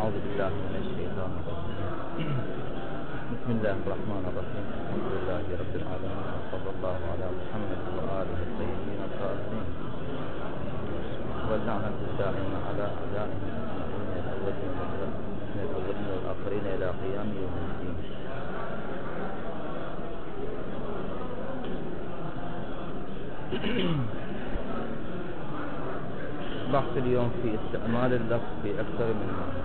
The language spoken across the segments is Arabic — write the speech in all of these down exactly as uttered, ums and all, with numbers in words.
أعوذ بالله من الشيطان الرجيم. بسم الله الرحمن الرحيم. الحمد لله رب العالمين، وصلى الله على محمد وآله الطيبين الطاهرين، واللعنة الدائمة على أعدائهم من الأولين من الأولين والآخرين إلى قيام يوم الدين. بحث اليوم في استعمال اللفظ في أكثر من معنى.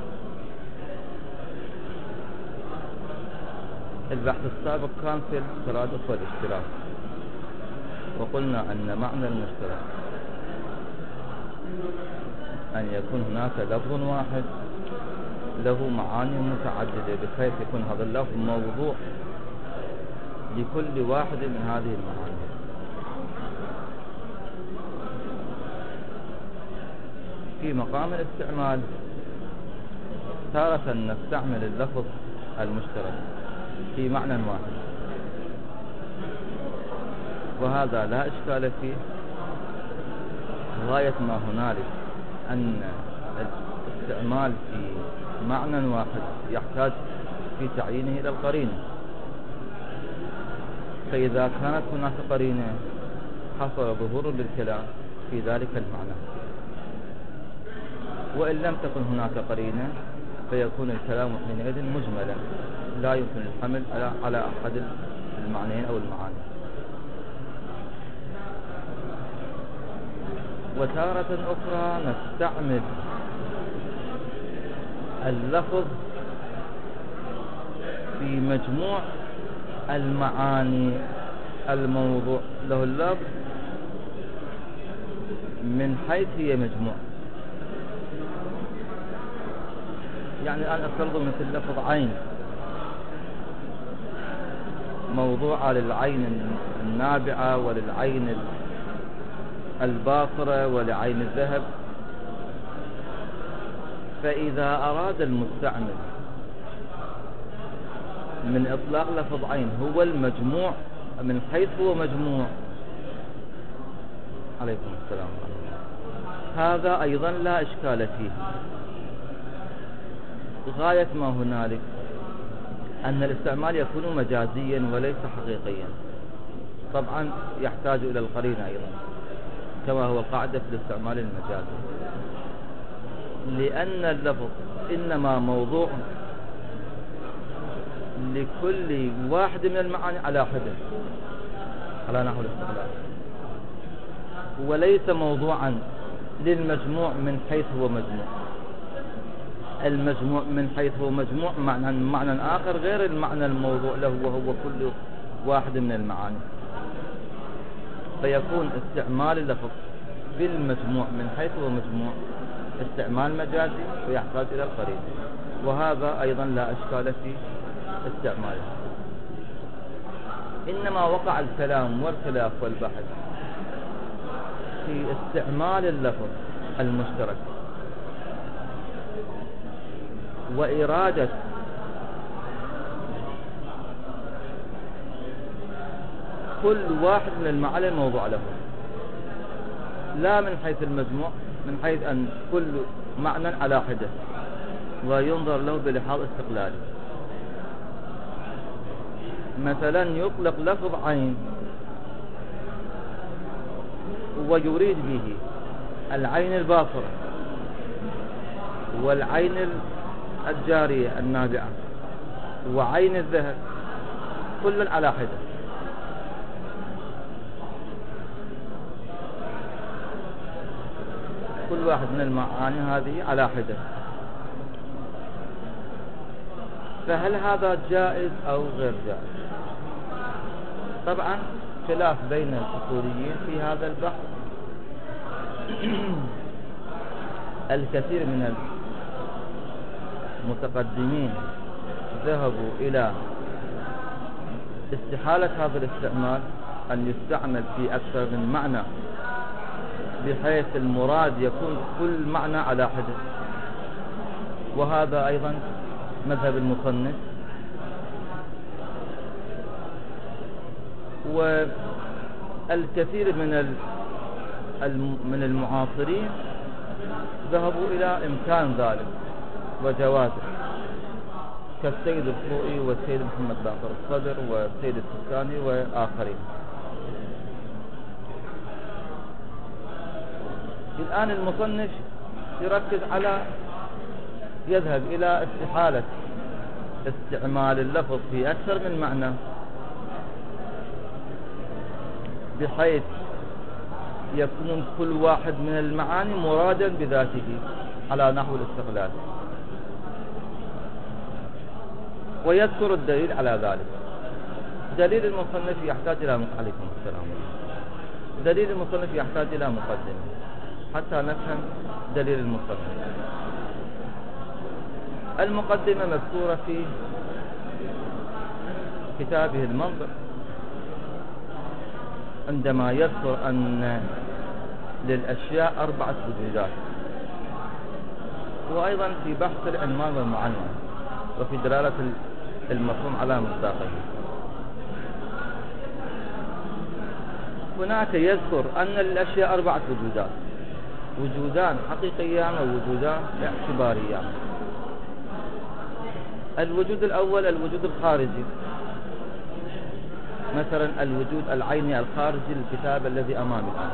البحث السابق كان في الترادف والاشتراك، وقلنا أن معنى المشترك أن يكون هناك لفظ واحد له معاني متعددة، بحيث يكون هذا اللفظ موضوع لكل واحد من هذه المعاني. في مقام الاستعمال تارة نستعمل اللفظ المشترك في معنى واحد، وهذا لا إشكال فيه، غاية ما هنالك أن الاستعمال في معنى واحد يحتاج في تعيينه إلى القرينة، فإذا كانت هناك قرينة حصل ظهور للكلام في ذلك المعنى، وإن لم تكن هناك قرينة فيكون الكلام حينئذ مجملا لا يمكن الحمل على على أحد المعنيين أو المعاني. وتارة أخرى نستعمل اللفظ في مجموع المعاني الموضوع له اللفظ من حيث هي مجموع. يعني الآن أفرض مثل لفظ عين، موضوع للعين النابعة وللعين الباصرة ولعين الذهب. فإذا أراد المستعمل من إطلاق لفظ عين هو المجموع من حيث هو مجموع، عليكم السلام، هذا أيضا لا إشكال فيه. غاية ما هنالك أن الاستعمال يكون مجازيا وليس حقيقيا، طبعا يحتاج إلى القرينة أيضا كما هو القاعدة في الاستعمال المجازي، لأن اللفظ إنما موضوع لكل واحد من المعاني على حدة على نحو الاستقلال، وليس موضوعا للمجموع من حيث هو مجموع. المجموع من حيث هو مجموع معنى معنى آخر غير المعنى الموضوع له، وهو كل واحد من المعاني. فيكون استعمال اللفظ بالمجموع من حيث هو مجموع استعمال مجازي ويحتاج إلى القرينة، وهذا أيضا لا إشكال في استعماله. إنما وقع الكلام والخلاف والبحث في استعمال اللفظ المشترك وإرادة كل واحد من المعاني الموضوع له، لا من حيث المجموع، من حيث أن كل معنى على حدة وينظر له بلحاظ استقلالي. مثلا يطلق لفظ عين ويريد به العين الباصرة والعين الجارية النابعة وعين الذهب، كل على حدة. كل واحد من المعاني هذه على حدة. فهل هذا جائز أو غير جائز؟ طبعا خلاف بين الأصوليين في هذا البحث. الكثير من المتقدمين ذهبوا إلى استحالة هذا الاستعمال، أن يستعمل في أكثر من معنى بحيث المراد يكون كل معنى على حدة، وهذا أيضا مذهب المصنف. والكثير من من المعاصرين ذهبوا إلى إمكان ذلك، وجوازه كالسيد الخوئي والسيد محمد باقر الصدر والسيد السكاني وآخرين. الآن المصنف يركز على يذهب إلى استحالة استعمال اللفظ في أكثر من معنى، بحيث يكون كل واحد من المعاني مرادا بذاته على نحو الاستقلال، ويذكر الدليل على ذلك. دليل المصنف يحتاج إلى عليكم السلام دليل المصنف يحتاج إلى مقدمة حتى نفهم دليل المصنف. المقدمة مذكورة في كتابه المنطق عندما يذكر أن للأشياء أربعة وجودات، وأيضا في بحث العنوان والمعنى وفي دلالة المفهوم على مصداقه. هناك يذكر أن للأشياء أربعة وجودات، وجودان حقيقيان ووجودان اعتباريان. الوجود الأول الوجود الخارجي، مثلا الوجود العيني الخارجي للكتاب الذي أمامي الآن،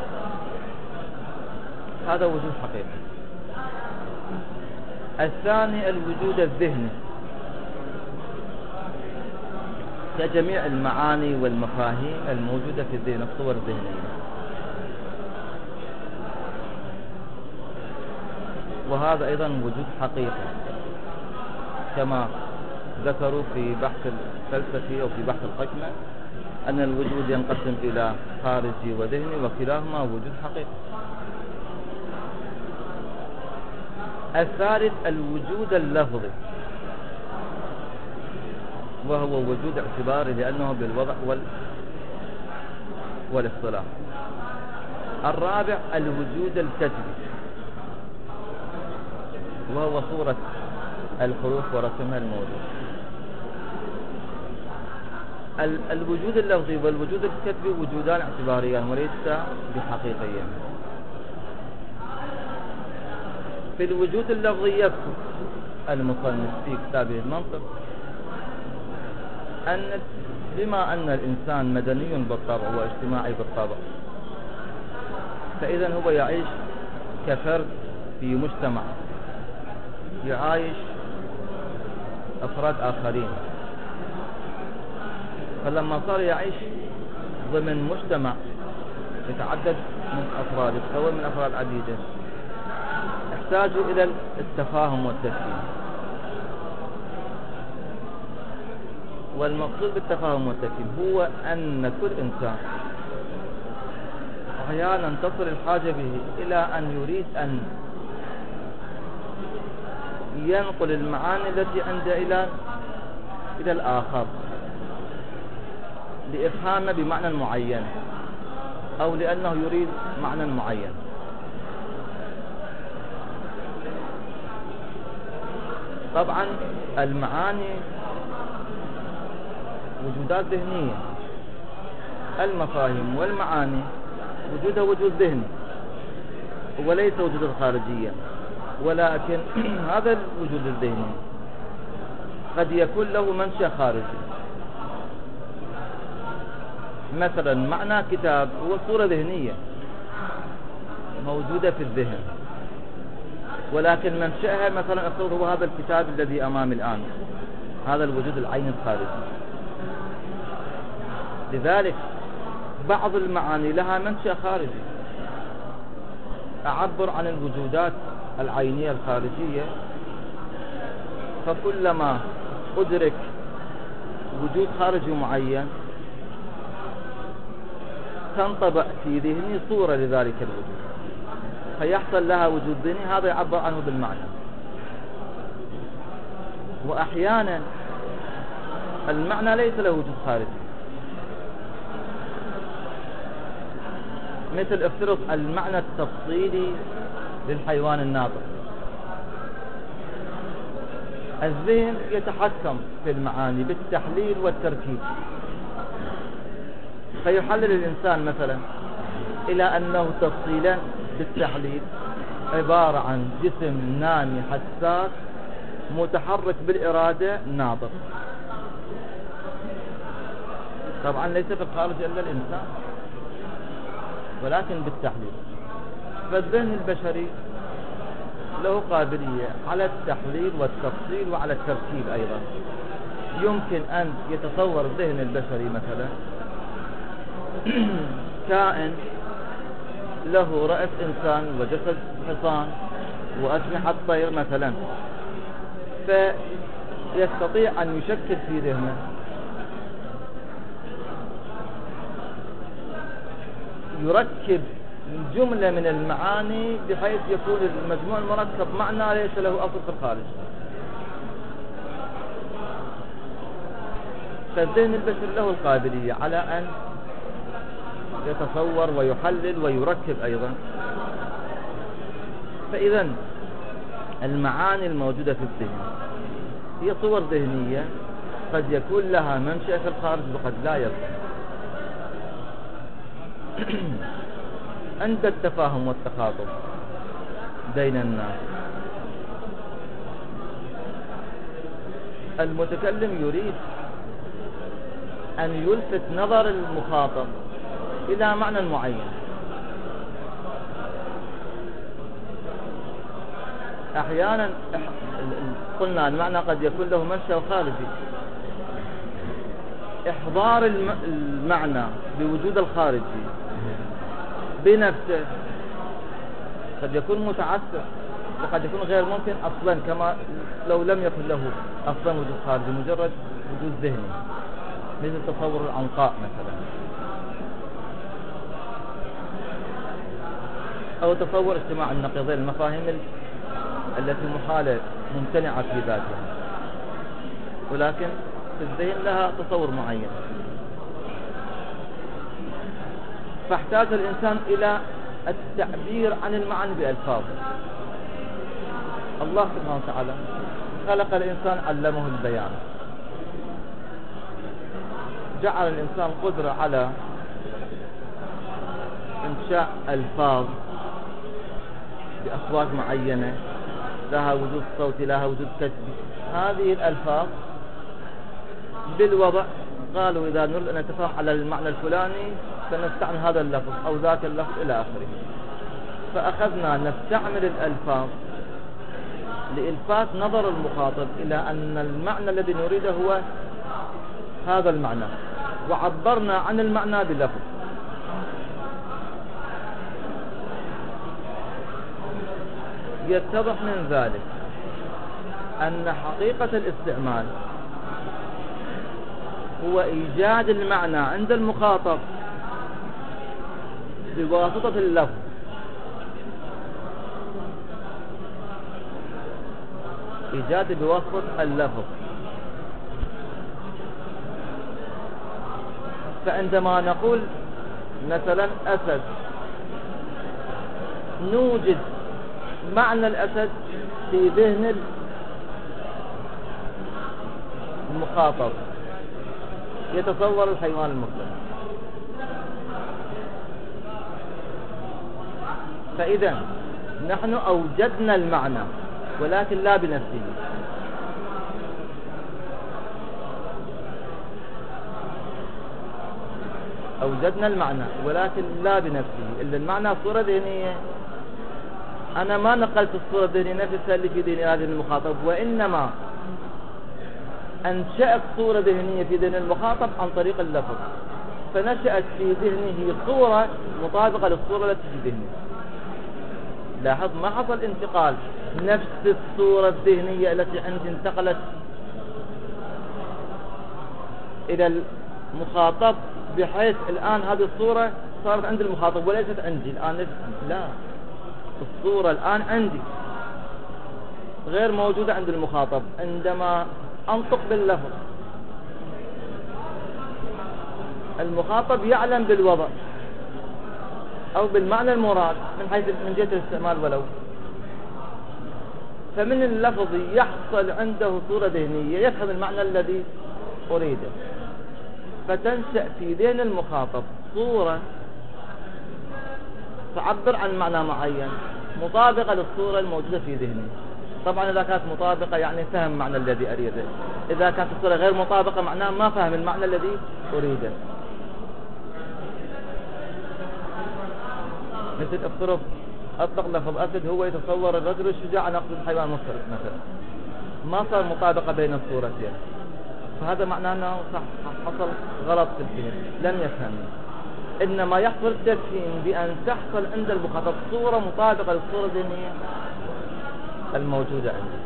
هذا وجود حقيقي. الثاني الوجود الذهني، كجميع المعاني والمفاهيم الموجودة في الذهن، الصور الذهنية، وهذا أيضا وجود حقيقي كما ذكروا في بحث الفلسفي أو في بحث الحكمة أن الوجود ينقسم إلى خارجي وذهني وكلاهما وجود حقيقي. الثالث الوجود اللفظي، وهو وجود اعتباري لأنه بالوضع وال... والاصطلاح. الرابع الوجود الكتبي، وهو صورة الحروف ورسمها الموجود. ال... الوجود اللفظي والوجود الكتبي وجودان اعتباريان وليس بحقيقيين. في الوجود اللفظي يذكر المصنف في كتابه المنطق أن بما أن الإنسان مدني بالطبع واجتماعي بالطبع، فإذا هو يعيش كفرد في مجتمع يعايش أفراد آخرين، فلما صار يعيش ضمن مجتمع يتعدد من أفراد يتكون من أفراد عديدة، يحتاجوا إلى التفاهم والتفهيم. والمقصود بالتفاهم والتفهيم هو أن كل إنسان أحيانا تصل الحاجة به إلى أن يريد أن ينقل المعاني التي عنده إلى إلى الآخر لإفهامه بمعنى معين أو لأنه يريد معنى معين. طبعا المعاني وجودات ذهنية، المفاهيم والمعاني وجودها وجود ذهني وليس وجود خارجيا، ولكن هذا الوجود الذهني قد يكون له منشأ خارجي. مثلا معنى كتاب هو صورة ذهنية موجودة في الذهن، ولكن منشأها مثلا أفرض هو هذا الكتاب الذي أمامي الآن، هذا الوجود العيني الخارجي. لذلك بعض المعاني لها منشأ خارجي، أعبر عن الوجودات العينية الخارجية، فكلما أدرك وجود خارجي معين تنطبع في ذهني صورة لذلك الوجود، فيحصل لها وجود ذهني، هذا يعبر عنه بالمعنى. وأحيانا المعنى ليس له وجود خارجي، مثل افترض المعنى التفصيلي للحيوان الناطق. الذهن يتحكم في المعاني بالتحليل والتركيب، فيحلل الإنسان مثلا إلى أنه تفصيلا بالتحليل عبارة عن جسم نامي حساس متحرك بالإرادة ناطق. طبعا ليس في الخارج إلا الإنسان، ولكن بالتحليل. فالذهن البشري له قابلية على التحليل والتفصيل وعلى التركيب أيضا. يمكن أن يتصور الذهن البشري مثلا كائن له رأس إنسان وجسد حصان وأجنحة طير مثلا، فيستطيع أن يشكل في ذهنه يركب جملة من المعاني بحيث يكون المجموع المركب معنى ليس له أصل في الخارج. فالذهن البشري له القابلية على أن يتصور ويحلل ويركب أيضا. فإذا المعاني الموجودة في الذهن هي صور ذهنية قد يكون لها منشأ في الخارج وقد لا يكون. عند التفاهم والتخاطب بين الناس المتكلم يريد أن يلفت نظر المخاطب إلى معنى معين. أحيانا قلنا المعنى قد يكون له منشأ خارجي. إحضار المعنى بوجود الخارجي بنفسه قد يكون متعسر وقد يكون غير ممكن أصلا، كما لو لم يكن له أصلا وجود خارجي، مجرد وجود ذهني، مثل تصور العنقاء مثلا، أو تصور اجتماع النقيضين، المفاهيم التي محالة ممتنعة في ذاتها، ولكن في الذهن لها تصور معين. فاحتاج الإنسان إلى التعبير عن المعنى بألفاظ. الله سبحانه وتعالى خلق الإنسان علمه البيان، جعل الإنسان قدرة على إنشاء ألفاظ بأصوات معينة لها وجود صوتي لها وجود كتبي. هذه الألفاظ بالوضع قالوا إذا نريد أن نتفاهم على المعنى الفلاني فنستعمل هذا اللفظ أو ذاك اللفظ إلى آخره. فأخذنا نستعمل الألفاظ لإلفات نظر المخاطب إلى أن المعنى الذي نريده هو هذا المعنى، وعبرنا عن المعنى بلفظ. يتضح من ذلك أن حقيقة الاستعمال هو إيجاد المعنى عند المخاطب بواسطة اللفظ. إيجاد بواسطة اللفظ. فعندما نقول مثلا أسد، نوجد معنى الأسد في ذهن المخاطب، يتصور الحيوان المفترس. فإذا نحن أوجدنا المعنى ولكن لا بنفسه. أوجدنا المعنى ولكن لا بنفسه، إلا المعنى صورة ذهنية. أنا ما نقلت الصورة الذهنية نفسها اللي في ذهن هذا المخاطب، وإنما أنشأت صورة ذهنية في ذهن المخاطب عن طريق اللفظ، فنشأت في ذهنه صورة مطابقة للصورة التي في ذهنه. لاحظ ما حصل انتقال، نفس الصورة الذهنية التي عندي انتقلت إلى المخاطب، بحيث الآن هذه الصورة صارت عند المخاطب وليست عندي الآن. لا، الصورة الآن عندي غير موجودة عند المخاطب عندما أنطق باللفظ. المخاطب يعلم بالوضع أو بالمعنى المراد من حيث من جهة الاستعمال ولو، فمن اللفظ يحصل عنده صورة ذهنية يفهم المعنى الذي أريده، فتنشأ في ذهن المخاطب صورة تعبر عن معنى معين مطابقة للصورة الموجودة في ذهنه. طبعا إذا كانت مطابقة يعني فهم معنى الذي أريده، إذا كانت الصورة غير مطابقة معناه ما فهم المعنى الذي أريده. مثل افترض أطلق لفظ أسد هو يتصور الرجل الشجاع أن أقصد حيوان مفترس مثلا، ما صار مطابقة بين الصورتين، فهذا معناه أنه حصل غلط في الفهم، لم يفهم. إنما يحصل التفهيم بأن تحصل عند المخاطب صورة مطابقة للصورة الذهنية الموجودة عنده.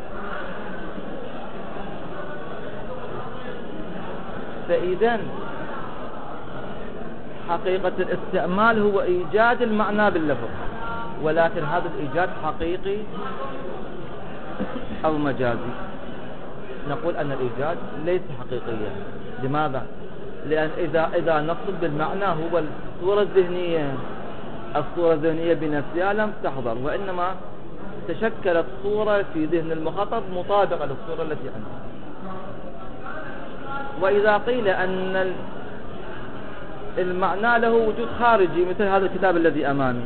فإذا حقيقة الاستعمال هو إيجاد المعنى باللفظ، ولكن هذا الإيجاد حقيقي أو مجازي؟ نقول أن الإيجاد ليس حقيقيا. لماذا؟ لأن إذا إذا نقصد بالمعنى هو الصورة الذهنية، الصورة الذهنية بنفسها لم تحضر، وإنما تشكلت صورة في ذهن المخاطب مطابقة للصورة التي عنده. وإذا قيل أن المعنى له وجود خارجي مثل هذا الكتاب الذي أمامي،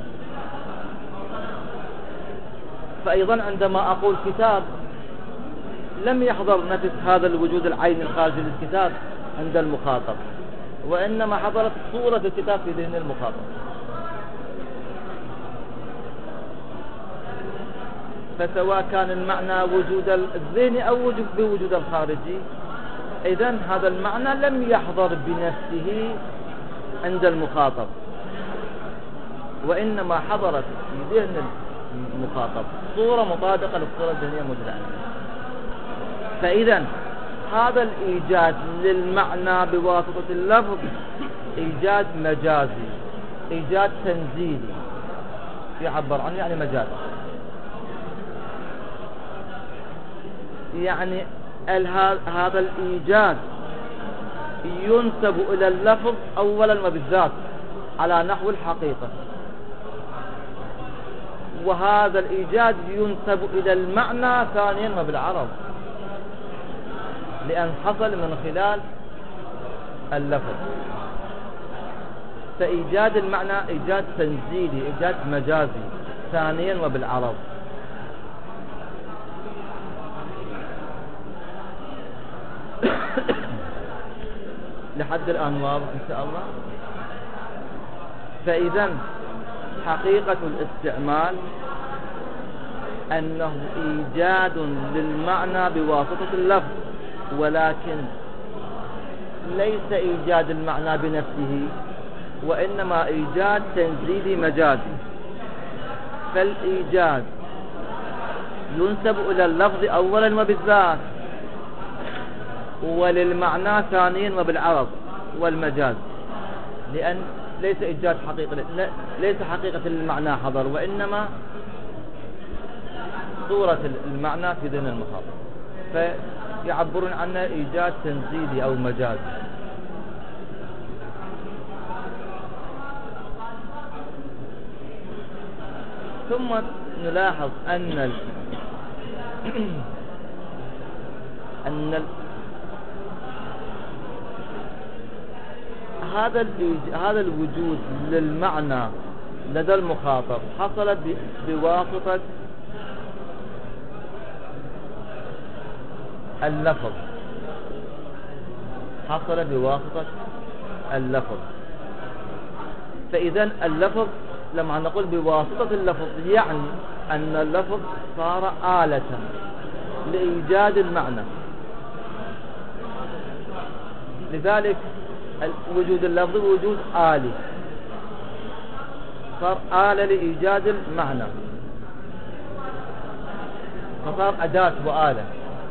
فأيضا عندما أقول كتاب لم يحضر نفس هذا الوجود العيني الخارجي للكتاب عند المخاطب، وإنما حضرت صورة الكتاب في ذهن المخاطب. فسواء كان المعنى وجود الذهني أو وجود بوجود الخارجي، إذن هذا المعنى لم يحضر بنفسه عند المخاطب، وإنما حضرت في ذهن المخاطب صورة مطابقة للصورة الذهنية الموجودة عنده. فإذا هذا الإيجاد للمعنى بواسطة اللفظ إيجاد مجازي، إيجاد تنزيلي يعبر عنه يعني مجاز. يعني هذا الإيجاد ينسب إلى اللفظ أولا وبالذات على نحو الحقيقة، وهذا الإيجاد ينسب إلى المعنى ثانيا وبالعرض، لأن حصل من خلال اللفظ. فإيجاد المعنى إيجاد تنزيلي، إيجاد مجازي ثانيا وبالعرض. لحد الآن واضح إن شاء الله. فإذا حقيقة الاستعمال أنه إيجاد للمعنى بواسطة اللفظ، ولكن ليس إيجاد المعنى بنفسه، وإنما إيجاد تنزيلي مجازي. فالإيجاد ينسب إلى اللفظ أولا وبالذات، وللمعنى ثانيا وبالعرض والمجاز، لأن ليس إيجاد حقيقة، ليس حقيقة المعنى حضر، وإنما صورة المعنى في ذهن المخاطب، فيعبرون عنه إيجاد تنزيلي أو مجاز. ثم نلاحظ أن ال... أن ال... هذا هذا الوجود للمعنى لدى المخاطب حصل بواسطة اللفظ، حصل بواسطة اللفظ. فإذا اللفظ لما نقول بواسطة اللفظ يعني أن اللفظ صار آلة لإيجاد المعنى. لذلك وجود اللفظ وجود آلي، صار آلة لإيجاد المعنى، فصار أداة وآلة.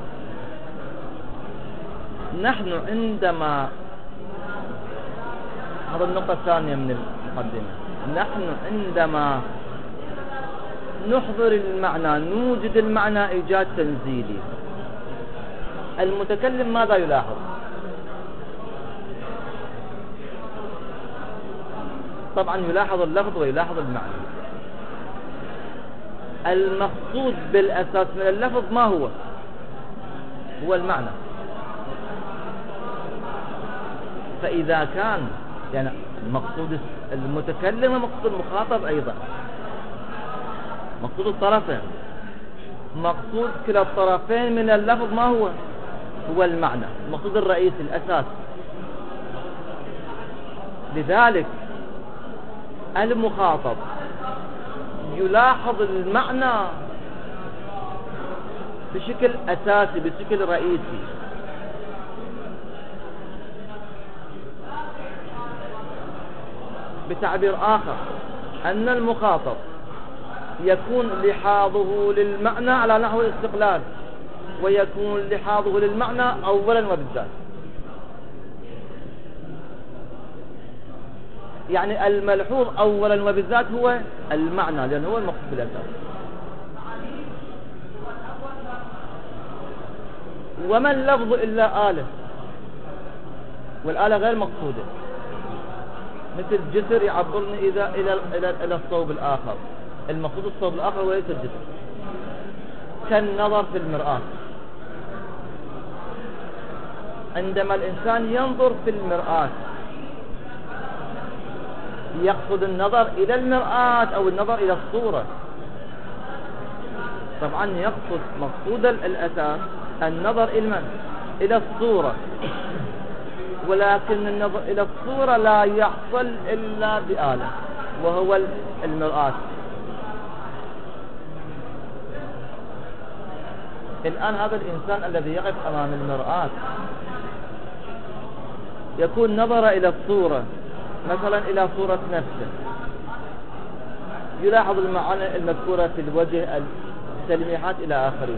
نحن عندما، هذا النقطة الثانية من المقدمة، نحن عندما نحضر المعنى نوجد المعنى إيجاد تنزيلي. المتكلم ماذا يلاحظ؟ طبعا يلاحظ اللفظ ويلاحظ المعنى. المقصود بالأساس من اللفظ ما هو؟ هو المعنى. فإذا كان يعني مقصود المتكلم ومقصود المخاطب أيضا، مقصود الطرفين، مقصود كلا الطرفين من اللفظ ما هو؟ هو المعنى، المقصود الرئيسي الأساس. لذلك المخاطب يلاحظ المعنى بشكل أساسي، بشكل رئيسي. بتعبير آخر، أن المخاطب يكون لحاظه للمعنى على نحو الاستقلال، ويكون لحاظه للمعنى أولا وبالذات. يعني الملحوظ أولا وبالذات هو المعنى، لأنه هو المقصود بالأساس. وما اللفظ إلا آلة، والآلة غير مقصودة، مثل جسر يعبرني إذا إلى إلى إلى الصوب الآخر، المقصود الصوب الآخر وليس الجسر. كالنظر في المرآة، عندما الإنسان ينظر في المرآة يقصد النظر إلى المرآة أو النظر إلى الصورة. طبعا يقصد مقصود الأساس النظر إلى إلى الصورة، ولكن النظر إلى الصورة لا يحصل إلا بآلة، وهو المرآة. الآن هذا الإنسان الذي يقف أمام المرآة يكون نظر إلى الصورة، مثلا إلى صورة نفسه، يلاحظ المعاني المذكورة في الوجه، التلميحات إلى آخره.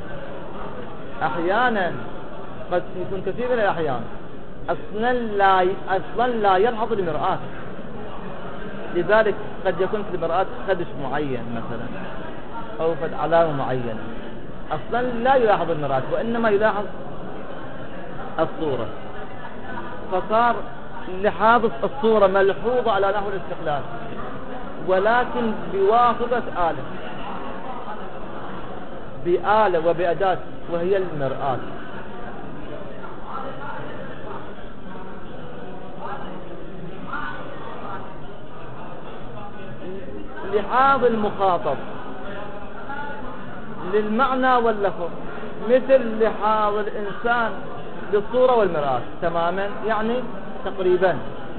أحيانا قد يكون كثير من الأحيان أصلا لا أصلا لا يلحظ المرآة، لذلك قد يكون في المرآة خدش معين مثلا أو فد علامة معينة، أصلا لا يلاحظ المرآة وإنما يلاحظ الصورة، فصار لحاظ الصورة ملحوظة على نحو الاستقلال، ولكن بواسطة آلة، بآلة وبأداة وهي المرآة. لحاظ المخاطب للمعنى واللفظ مثل لحاظ الإنسان للصورة والمرآة تماما، يعني تقريبا.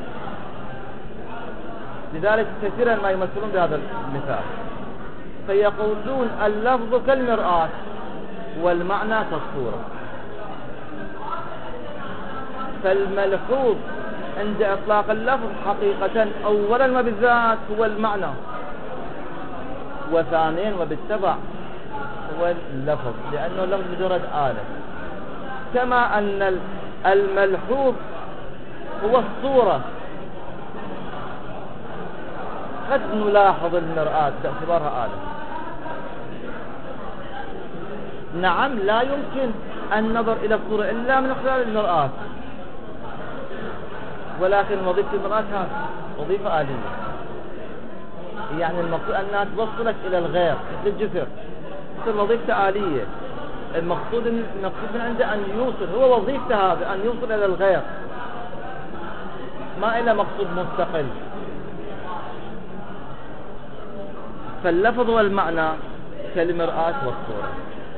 لذلك كثيرا ما يمثلون بهذا المثال، فيقولون اللفظ كالمرآة والمعنى كالصورة. فالملحوظ عند إطلاق اللفظ حقيقة أولا وبالذات هو المعنى، وثانيا وبالتبع هو اللفظ، لأنه اللفظ مجرد آلة. كما أن الملحوظ هو الصورة، قد نلاحظ المرآة باعتبارها آلة. نعم، لا يمكن النظر إلى الصورة إلا من خلال المرآة، ولكن وظيفة المرآة هذه وظيفة آلية، يعني المقصود أنها توصلك إلى الغير مثل الجسر، مثل وظيفة آلية. المقصود المقصود من عنده أن يوصل، هو وظيفته هذا أن يوصل إلى الغير، ما إلى مقصود مستقل. فاللفظ والمعنى كالمرآة والصورة.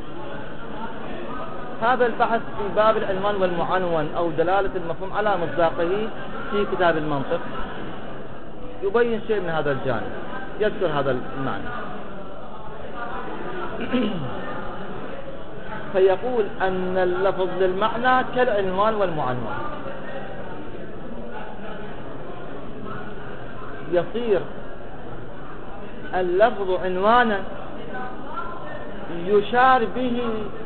هذا البحث في باب العنوان والمعنون أو دلالة المفهوم على مصداقه في كتاب المنطق يبين شيء من هذا الجانب، يذكر هذا المعنى. فيقول أن اللفظ للمعنى كالعنوان والمعنون، يصير اللفظ عنوانا يشار به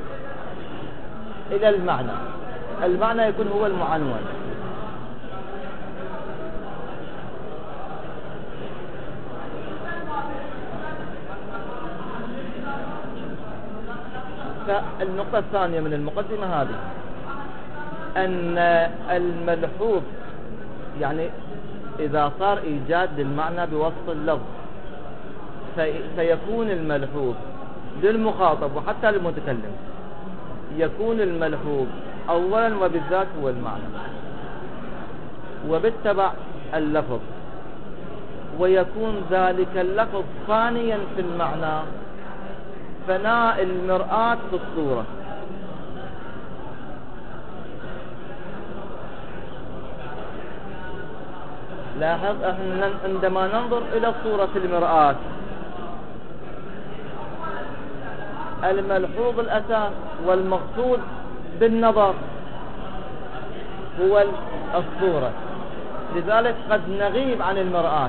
إلى المعنى، المعنى يكون هو المعنون. فالنقطة الثانية من المقدمة هذه أن الملحوظ، يعني إذا صار إيجاد للمعنى بواسطة اللفظ، فيكون الملحوظ للمخاطب وحتى للمتكلم، يكون الملحوظ أولا وبالذات هو المعنى، وبالتبع اللفظ، ويكون ذلك اللفظ ثانيا في المعنى فناء المرآة في الصورة. لاحظ احنا عندما ننظر الى صورة المرآة الملحوظ الاساس والمقصود بالنظر هو الصورة، لذلك قد نغيب عن المرآة.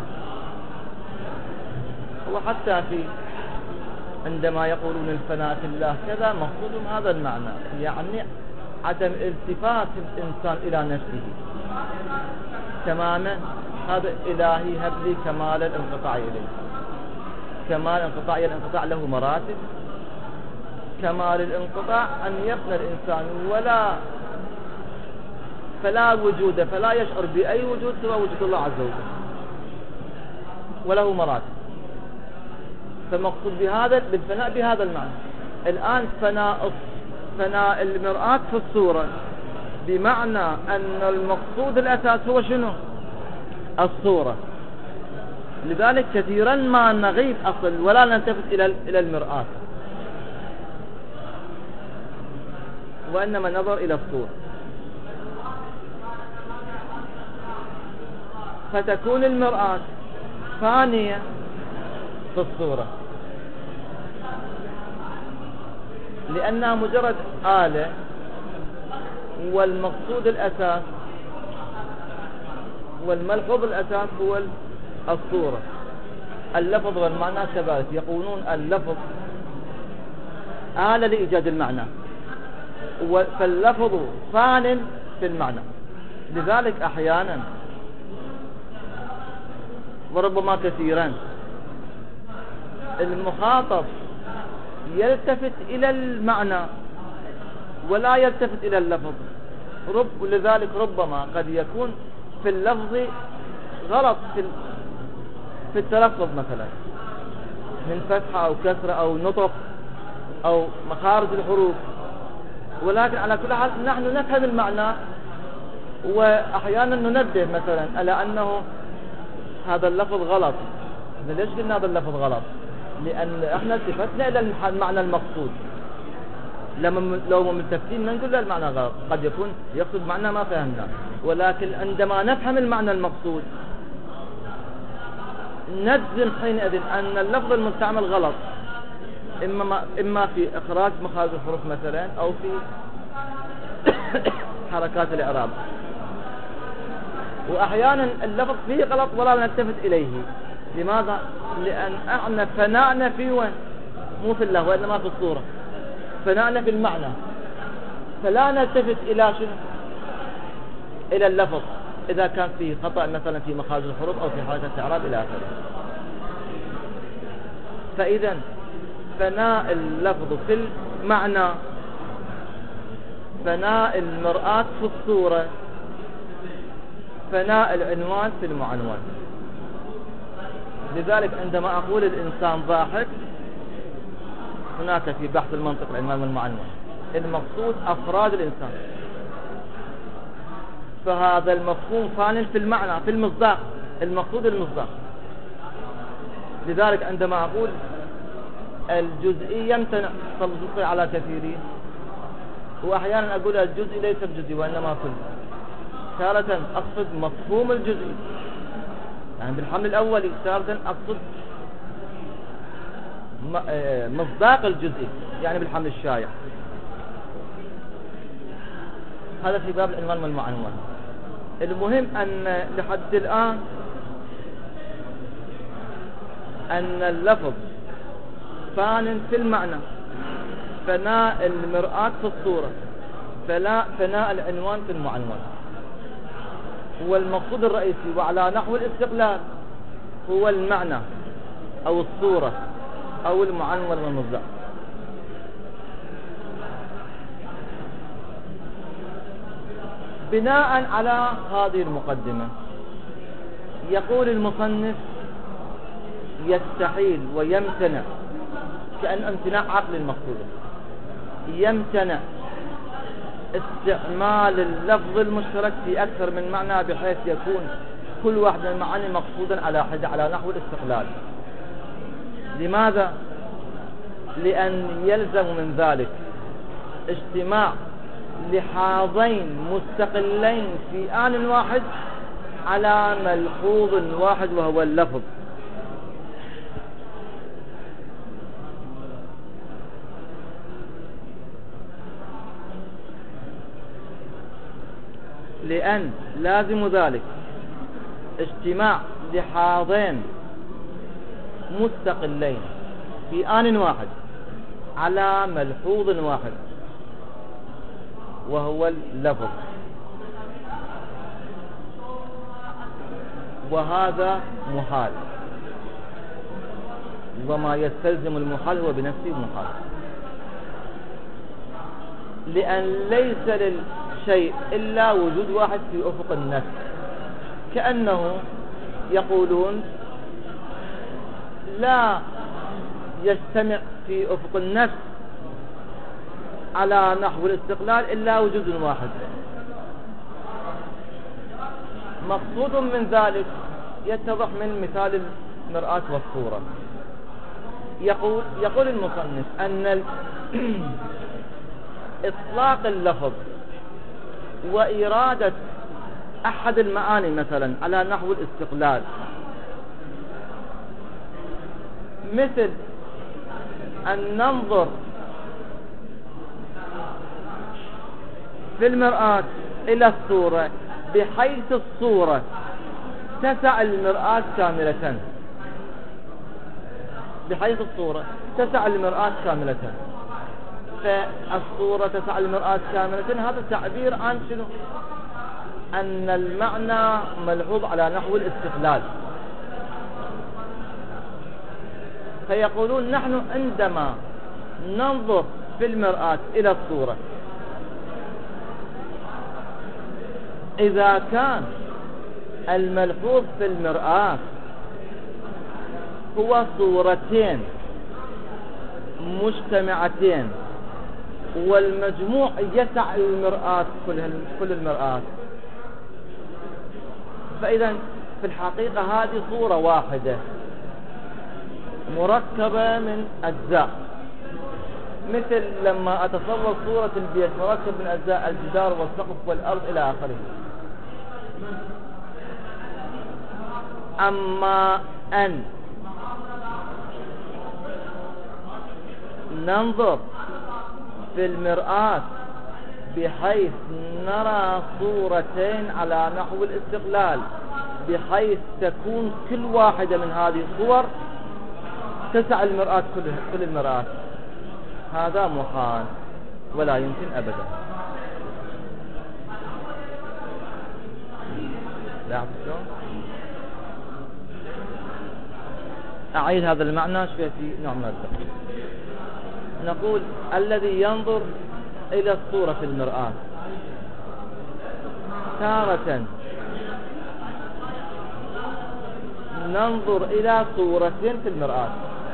وحتى في عندما يقولون الفناء في الله كذا مقصودهم هذا المعنى، يعني عدم التفات الإنسان إلى نفسه تماما. هذا إلهي هب لي كمال الانقطاع إليه. كمال الانقطاع، الانقطاع له مراتب. كمال الانقطاع أن يفنى الإنسان ولا فلا وجود، فلا يشعر بأي وجود سوى وجود الله عز وجل، وله مراتب. فمقصود بهذا بالفناء بهذا المعنى. الآن فناء فناء المرآة في الصورة بمعنى أن المقصود الأساس هو شنو؟ الصورة. لذلك كثيرا ما نغيب أصل ولا نلتفت إلى إلى المرآة، وإنما نظر إلى الصورة. فتكون المرآة فانية في الصورة لأنها مجرد آلة، والمقصود الأساس والملحوظ الأساس هو الصورة. اللفظ والمعنى كذلك، يقولون اللفظ آلة لإيجاد المعنى، فاللفظ فان في المعنى. لذلك أحيانا وربما كثيرا المخاطب يلتفت إلى المعنى ولا يلتفت إلى اللفظ. رب لذلك ربما قد يكون في اللفظ غلط في في التلفظ مثلا من فتحة أو كسرة أو نطق أو مخارج الحروف، ولكن على كل حال نحن نفهم المعنى. وأحيانا ننبه مثلا على أنه هذا اللفظ غلط. ليش قلنا هذا اللفظ غلط؟ لأن احنا التفتنا إلى المعنى المقصود. لما لو ملتفتين ما نقول له المعنى غلط، قد يكون يقصد معنى ما فهمنا، ولكن عندما نفهم المعنى المقصود نجزم حينئذ أن اللفظ المستعمل غلط، إما إما في إخراج مخارج الحروف مثلا أو في حركات الإعراب. وأحيانا اللفظ فيه غلط ولا نلتفت إليه. لماذا؟ لأن احنا فناءنا في وين؟ مو في الله وإنما في الصورة. فناءنا في المعنى، فلا نلتفت إلى شنو؟ إلى اللفظ إذا كان فيه خطأ مثلا في مخارج الحروف أو في حركة الإعراب إلى آخره. فإذا فناء اللفظ في المعنى، فناء المرآة في الصورة، فناء العنوان في المعنون. لذلك عندما أقول الإنسان ضاحك، هناك في بحث المنطق العنوان والمعنون المقصود أفراد الإنسان، فهذا المفهوم فان في المعنى في المصداق، المقصود المصداق. لذلك عندما أقول الجزئي يمتنع تطبيقه على كثيرين، وأحيانا أقول الجزئي ليس بجزئي وإنما كل. تارة أقصد مفهوم الجزئي يعني بالحمل الأولي، تارة أقصد مصداق الجزئي يعني بالحمل الشائع. هذا في باب العنوان والمعنون. المهم أن لحد الآن أن اللفظ فان في المعنى، فناء المرآة في الصورة، فلا فناء العنوان في المعنون. هو المقصود الرئيسي، وعلى نحو الاستقلال هو المعنى أو الصورة أو المعنون والمصداق. بناء على هذه المقدمة يقول المصنف يستحيل ويمتنع، كأن امتناع عقل المقصود، يمتنع استعمال اللفظ المشترك في أكثر من معنى بحيث يكون كل واحد من المعاني مقصودا على حد على نحو الاستقلال. لماذا؟ لأن يلزم من ذلك اجتماع لحاظين مستقلين في آن واحد على ملحوظ واحد وهو اللفظ. لأن لازم ذلك اجتماع لحاظين مستقلين في آن واحد على ملحوظ واحد وهو اللفظ، وهذا محال، وما يستلزم المحال هو بنفسه محال، لأن ليس للشيء إلا وجود واحد في أفق النفس. كأنه يقولون لا يجتمع في أفق النفس على نحو الاستقلال إلا وجود واحد. مقصود من ذلك يتضح من مثال المرآة والصورة. يقول, يقول المصنف أن إطلاق اللفظ وإرادة أحد المعاني مثلا على نحو الاستقلال مثل أن ننظر في المرآة إلى الصورة بحيث الصورة تسع المرآة كاملة، بحيث الصورة تسع المرآة كاملة، فالصورة تسع المرآة كاملة هذا تعبير عن شنو؟ أن المعنى ملحوظ على نحو الاستقلال. فيقولون نحن عندما ننظر في المرآة إلى الصورة إذا كان الملحوظ في المرآة هو صورتين مجتمعتين والمجموع يسع المرآة كل المرآة، فإذا في الحقيقة هذه صورة واحدة مركبة من أجزاء، مثل لما أتصور صورة البيت مركب من أجزاء الجدار والسقف والأرض إلى آخره. أما أن ننظر في المرآة بحيث نرى صورتين على نحو الاستقلال بحيث تكون كل واحدة من هذه الصور تسع المرآة كل المرآة، هذا محال ولا يمكن أبدا. لا شلون أعيد هذا المعنى شوية في نوع من التقريب. نقول الذي ينظر إلى الصورة في المرآة تارة ننظر إلى صورتين في المرآة،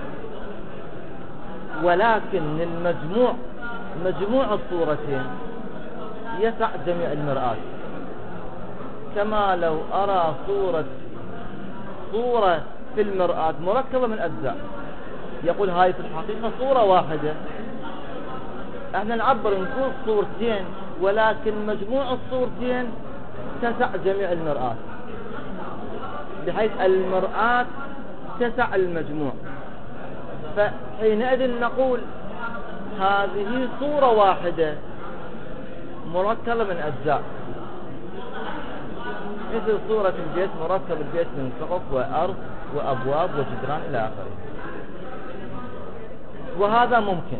ولكن المجموع مجموع الصورتين يسع جميع المرآة، كما لو أرى صورة صورة في المرآة مركبة من أجزاء، يقول هاي في الحقيقة صورة واحدة. احنا نعبر نقول صورتين ولكن مجموع الصورتين تسع جميع المرآة، بحيث المرآة تسع المجموع، فحينئذ نقول هذه صورة واحدة مركبة من أجزاء، مثل صورة البيت مركب البيت من سقف وأرض وأبواب وجدران إلى آخره. وهذا ممكن،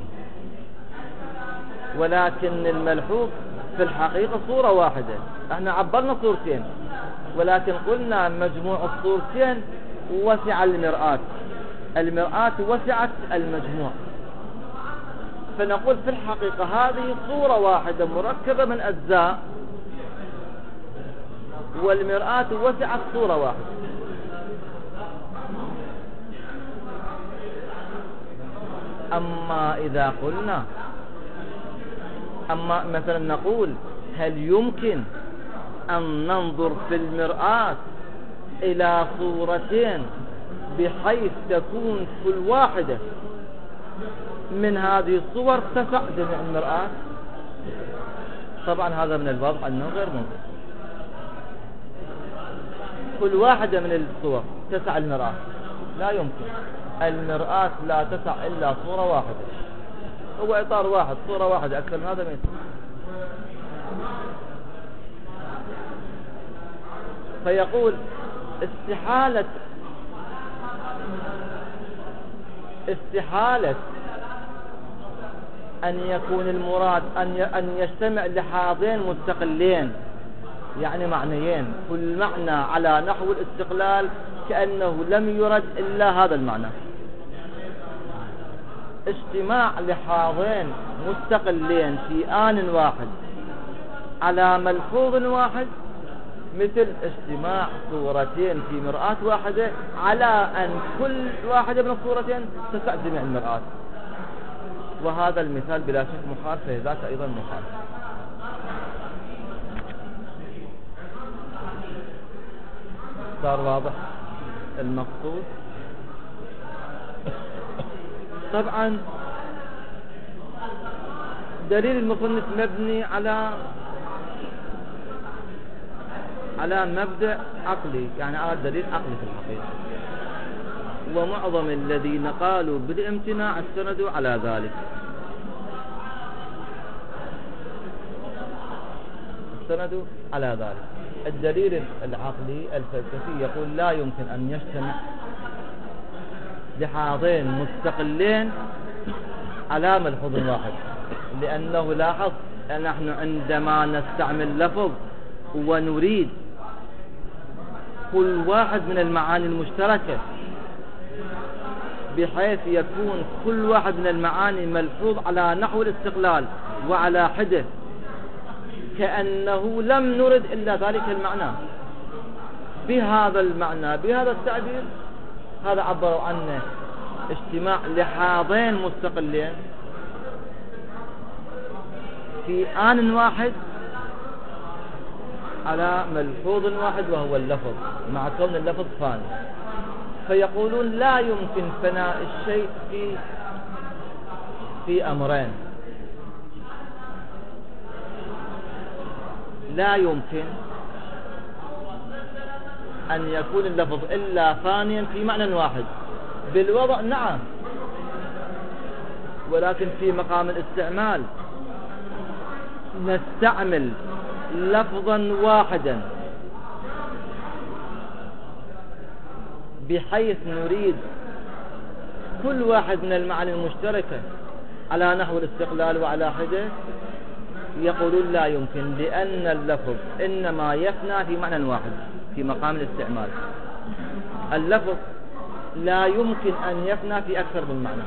ولكن الملحوظ في الحقيقة صورة واحدة. احنا عبرنا صورتين ولكن قلنا مجموع الصورتين وسع المرآة، المرآة وسعت المجموع، فنقول في الحقيقة هذه صورة واحدة مركبة من أجزاء والمرآة وسعت صورة واحدة. أما إذا قلنا أما مثلا نقول هل يمكن أن ننظر في المرآة إلى صورتين بحيث تكون كل واحدة من هذه الصور تسع جميع المرآة؟ طبعا هذا من الواضح أنه غير ممكن. كل واحدة من الصور تسع المرآة؟ لا يمكن. المرآة لا تسع إلا صورة واحدة، هو إطار واحد، صورة واحدة، أكثر من هذا ما يسمع. فيقول استحالة استحالة أن يكون المراد أن أن يجتمع لحاضين مستقلين، يعني معنيين، كل معنى على نحو الاستقلال، كأنه لم يرد إلا هذا المعنى. اجتماع لحاضين مستقلين في آن واحد على ملحوظ واحد، مثل اجتماع صورتين في مرآة واحدة على أن كل واحدة من الصورتين تسع جميع المرآة. وهذا المثال بلا شك محال، فذاك أيضا محال. صار واضح المقصود؟ طبعا دليل المصنف مبني على على مبدأ عقلي، يعني على دليل عقلي في الحقيقة، ومعظم الذين قالوا بالامتناع استندوا على ذلك. استندوا على ذلك. الدليل العقلي الفلسفي يقول لا يمكن أن يجتمع لحاضين مستقلين على ملحوظ واحد، لأنه لاحظ أن نحن عندما نستعمل لفظ ونريد كل واحد من المعاني المشتركة بحيث يكون كل واحد من المعاني ملحوظ على نحو الاستقلال وعلى حدة، كأنه لم نرد إلا ذلك المعنى بهذا المعنى بهذا التعبير. هذا عبروا عنه اجتماع لحاضين مستقلين في آن واحد على ملحوظ واحد وهو اللفظ، مع كون اللفظ فاني. فيقولون لا يمكن فناء الشيء في في أمرين. لا يمكن أن يكون اللفظ إلا فانيا في معنى واحد. بالوضع نعم، ولكن في مقام الاستعمال نستعمل لفظا واحدا بحيث نريد كل واحد من المعاني المشتركة على نحو الاستقلال وعلى حدة. يقولون لا يمكن، لأن اللفظ إنما يفنى في معنى واحد في مقام الاستعمال. اللفظ لا يمكن أن يفنى في أكثر من معنى،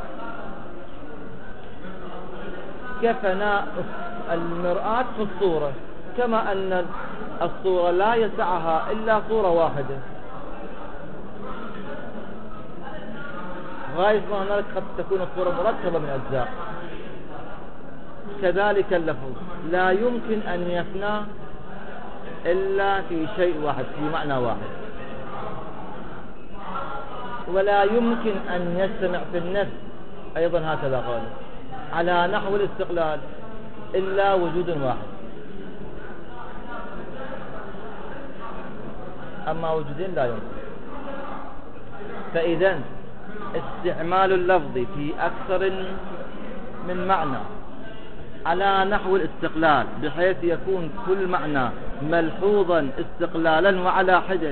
كفناء المرآة في الصورة، كما أن الصورة لا يسعها إلا صورة واحدة. غاية ما هنالك قد تكون الصورة مركبة من أجزاء. كذلك اللفظ لا يمكن أن يفنى إلا في شيء واحد في معنى واحد، ولا يمكن أن يجتمع في النفس أيضا هكذا قالوا على نحو الاستقلال إلا وجود واحد. أما وجودين لا يمكن. فإذا استعمال اللفظ في أكثر من معنى على نحو الاستقلال بحيث يكون كل معنى ملحوظا استقلالا وعلى حدة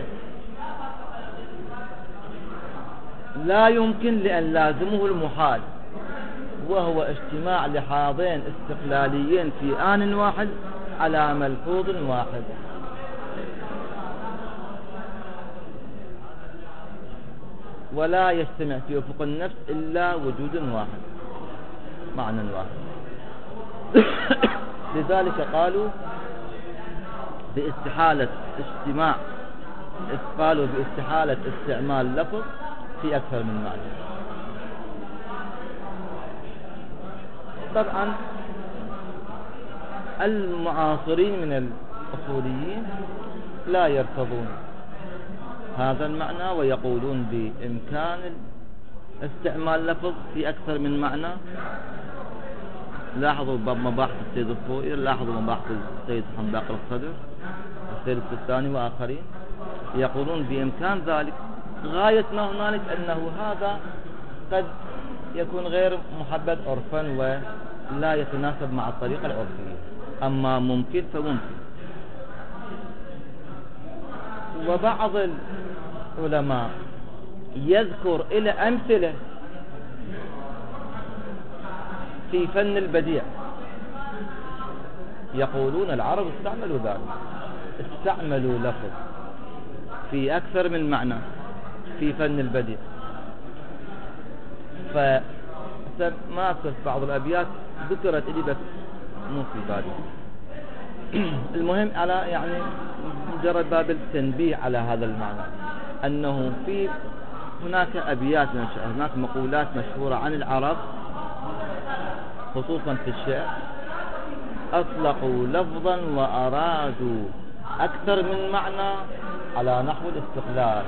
لا يمكن، لأن لازمه المحال، وهو اجتماع لحاضين استقلاليين في آن واحد على ملحوظ واحد. ولا يجتمع في أفق النفس إلا وجود واحد معنى واحد. لذلك قالوا باستحالة اجتماع قالوا باستحالة استعمال لفظ في أكثر من معنى. طبعا المعاصرين من الأصوليين لا يرتضون هذا المعنى، ويقولون بإمكان استعمال لفظ في أكثر من معنى. لاحظوا باب مباحث السيد الطوئي، لاحظوا مباحث السيد حسن باقر الصدر، السيد السيستاني وآخرين، يقولون بإمكان ذلك. غاية ما هنالك أنه هذا قد يكون غير محبب عرفا ولا يتناسب مع الطريقة العرفية، أما ممكن فممكن. وبعض العلماء يذكر إلى أمثلة في فن البديع، يقولون العرب استعملوا ذلك، استعملوا لفظ في أكثر من معنى في فن البديع. فما في بعض الأبيات ذكرت إلي بس مو في بالي. المهم على يعني مجرد باب التنبيه على هذا المعنى، أنه في هناك أبيات، هناك مقولات مشهورة عن العرب خصوصا في الشعر، أطلقوا لفظا وأرادوا أكثر من معنى على نحو الاستقلال.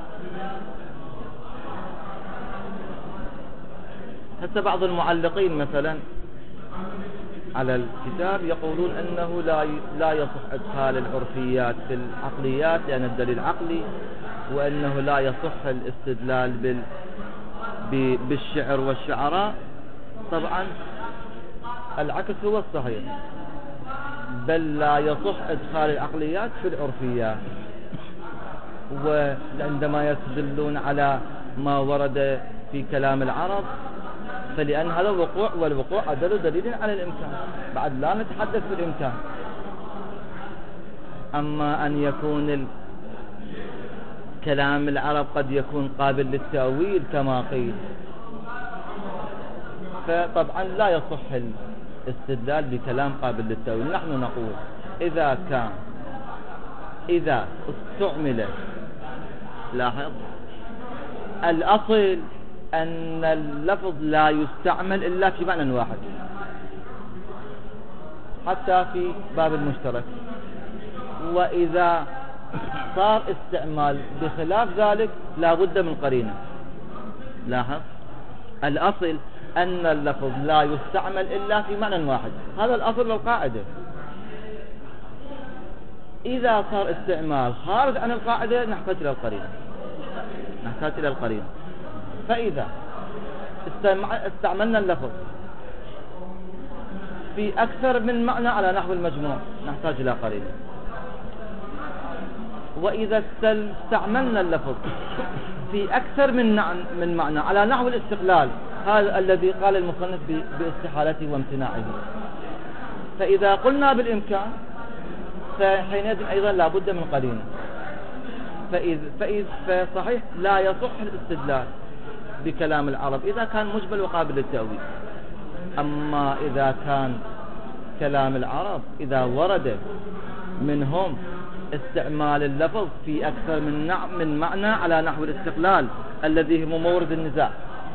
حتى بعض المعلقين مثلا على الكتاب يقولون أنه لا لا يصح إدخال العرفيات في العقليات لأن الدليل عقلي، وأنه لا يصح الاستدلال بال بالشعر والشعراء. طبعا العكس هو الصحيح، بل لا يصح إدخال العقليات في العرفيات. وعندما يستدلون على ما ورد في كلام العرب فلأن هذا وقوع، والوقوع أدل دليل على الإمكان، بعد لا نتحدث بالإمكان. أما أن يكون كلام العرب قد يكون قابل للتأويل كما قيل، فطبعا لا يصح الاستدلال بكلام قابل للتأويل. نحن نقول إذا كان إذا استعمل، لاحظ الأصل أن اللفظ لا يستعمل إلا في معنى واحد، حتى في باب المشترك. وإذا صار استعمال بخلاف ذلك لا بد من قرينة. لاحظ الأصل أن اللفظ لا يستعمل إلا في معنى واحد، هذا الأصل للقاعدة. إذا صار استعمال خارج عن القاعدة نحتاج إلى القرينة، نحتاج إلى القرينة. فإذا استعملنا اللفظ في أكثر من معنى على نحو المجموع نحتاج إلى قرينة. وإذا استعملنا اللفظ في أكثر من من معنى على نحو الاستقلال، هذا الذي قال المصنف باستحالته وامتناعه. فإذا قلنا بالإمكان فحينئذ أيضا لا بد من قرينة. فإذ فإذ فصحيح لا يصح الاستدلال بكلام العرب إذا كان مجمل وقابل للتأويل. أما إذا كان كلام العرب إذا ورد منهم استعمال اللفظ في أكثر من من معنى على نحو الاستقلال الذي هو مورد النزاع،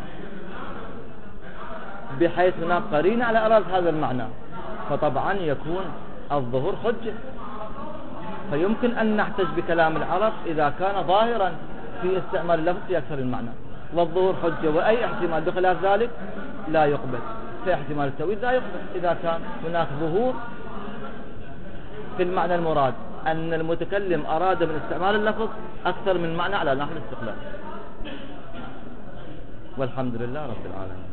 بحيث هناك قرينة على أراض هذا المعنى، فطبعا يكون الظهور حجة. فيمكن أن نحتج بكلام العرب إذا كان ظاهرا في استعمال اللفظ في أكثر من معنى، والظهور حجة. وأي احتمال بخلاف ذلك لا يقبل، في احتمال التأويل لا يقبل إذا كان هناك ظهور في المعنى المراد، أن المتكلم أراد من استعمال اللفظ أكثر من معنى على نحو الاستقلال. والحمد لله رب العالمين.